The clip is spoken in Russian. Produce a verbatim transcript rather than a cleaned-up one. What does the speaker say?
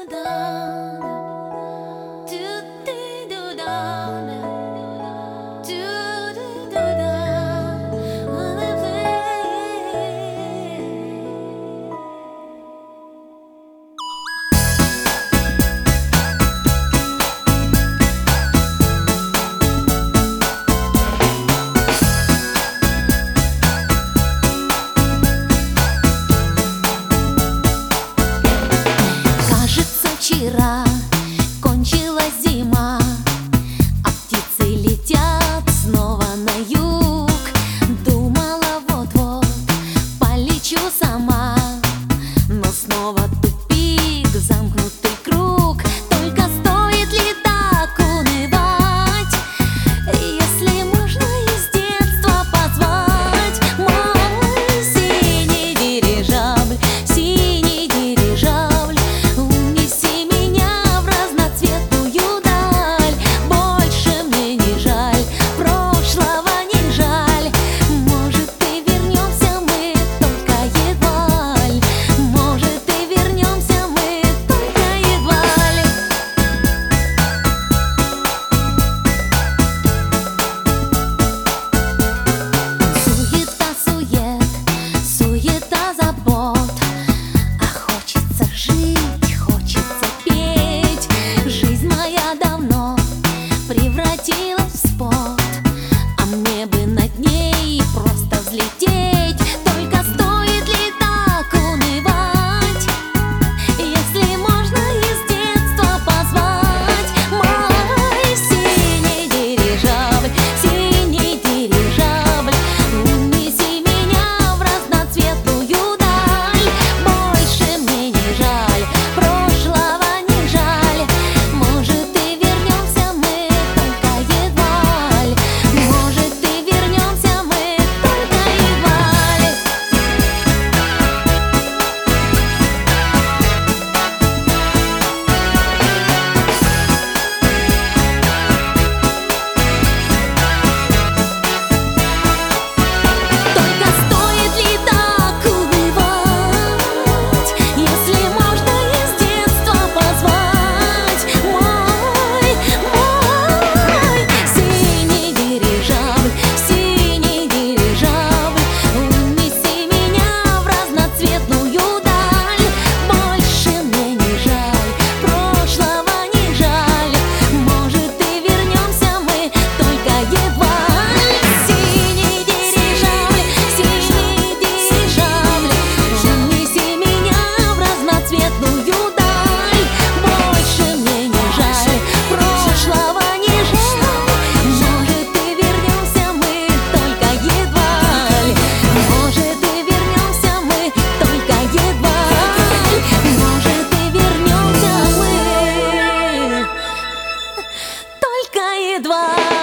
Вчера кончилась зима, а птицы летят снова на юг. Думала, вот-вот полечу сама, но снова тупик, замкнутый круг. Только стоит ли так унывать, если можно из детства позвать? Мой синий дирижабль, синий дирижабль, унеси меня в разноцветную даль. Больше мне не жаль, прошлого не жаль. Может, и вернемся мы, только едва ли. Может, и вернемся мы, только едва ли. Суета, сует, суета забот, а хочется жить, хочется петь. Жизнь моя давно превратилась в спорт, а мне бы над ней просто взлететь. Только стоит ли так унывать, если можно из детства позвать? Мой синий дирижабль, синий дирижабль, унеси меня в разноцветную даль. Больше мне не жаль, прошлого не жаль. Может, и вернемся мы, только едва ли. Может, и вернемся мы, только едва ли. Только стоит ли так унывать, если можно из детства позвать? Мой, мой синий дирижабль, синий дирижабль, унеси меня в разноцветную даль. Больше мне не жаль, прошлого не жаль. Может, и вернемся мы, только едва ли. Синий дирижабль, синий дирижабль, унеси меня в разноцветную даль. Больше мне не жаль, прошлого не жаль. Может, и вернемся мы, только едва ли. Может, и вернемся мы, только едва ли. Может, и вернемся мы, только едва ли.